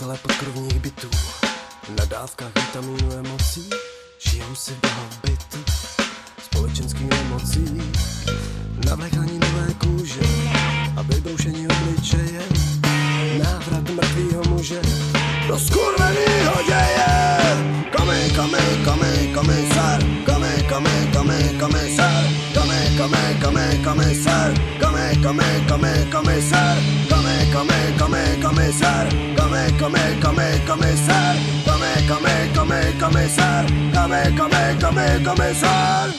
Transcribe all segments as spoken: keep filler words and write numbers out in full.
Spasitelé podkrovních bytů, na dávkách vitamínů emocí, žijou si blahobytu, společenský nemocí, navlékání nové kůže a vybroušení obličeje, návrat mrtvýho muže do skurvenýho děje. Kamy, kamy, kamy, komisar, kamy, kamy, kamy, komisar, kamy, kamy, kamy, komisar, kamy, kamy, kamy, komisar, kamy, kamy, kamy, komisar, kamy, kamy, kamy, komisar, kamy, kamy, kamy, komisar, kamy, kamy, kamy, komisar.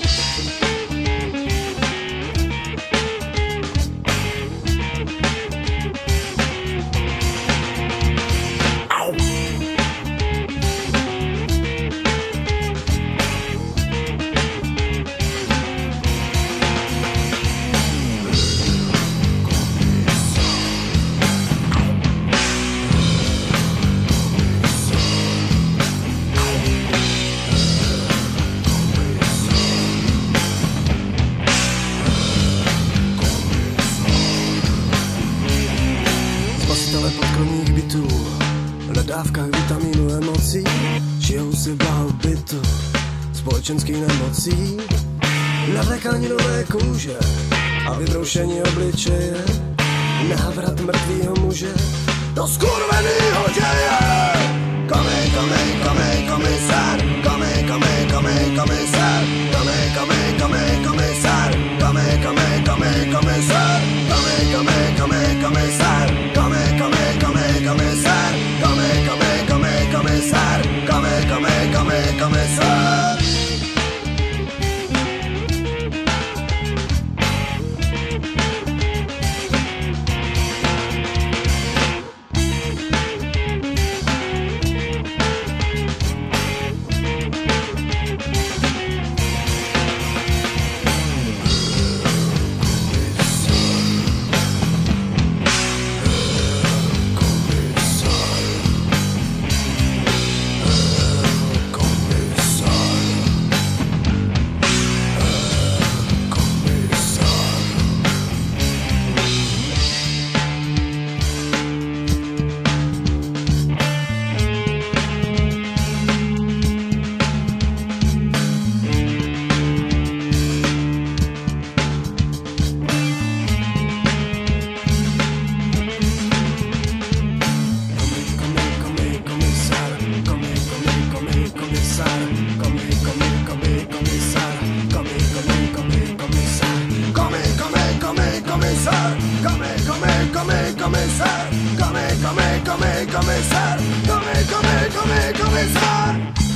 Spasitelé podkrovních bytů, na dávkách vitamínů emocí, žijou si v blahobytu, společenský nemocí, navlékání nové kůže a vybroušení obličeje, návrat mrtvýho muže do skurvenýho děje. Kamy, kamy, kamy, komisar, kamy, kamy, kamy, komisar, kamy, kamy, kamy, komisar, kamy, kamy, kamy, komisar, kamy, kamy, kamy, komisar, kamy, kamy, kamy, komisar, kamy, kamy, kamy, komisar, kamy, kamy, kamy, komisar. Komisar, kamy, kamy, kamy, komisar, kamy, kamy, kamy, komisar, kamy, kamy, kamy, komisar.